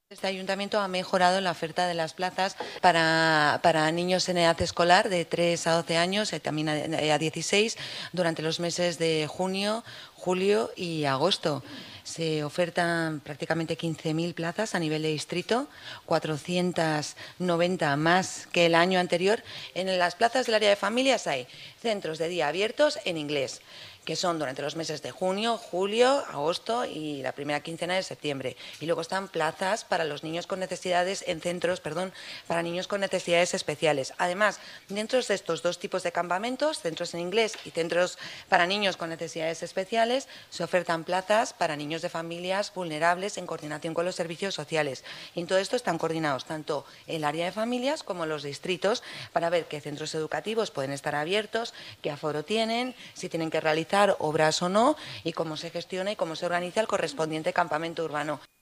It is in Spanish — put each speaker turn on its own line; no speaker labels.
Este ayuntamiento ha mejorado la oferta de las plazas para niños en edad escolar de 3 a 12 años y también a 16 durante los meses de junio, julio y agosto. Se ofertan prácticamente 15.000 plazas a nivel de distrito, 490 más que el año anterior. En las plazas del área de familias hay centros de día abiertos en inglés, que son durante los meses de junio, julio, agosto y la primera quincena de septiembre. Y luego están plazas para los niños con necesidades en centros, para niños con necesidades especiales. Además, dentro de estos dos tipos de campamentos, centros en inglés y centros para niños con necesidades especiales, se ofertan plazas para niños de familias vulnerables en coordinación con los servicios sociales. Y en todo esto están coordinados tanto el área de familias como los distritos para ver qué centros educativos pueden estar abiertos, qué aforo tienen, si tienen que realizar obras o no, y cómo se gestiona y cómo se organiza el correspondiente campamento urbano.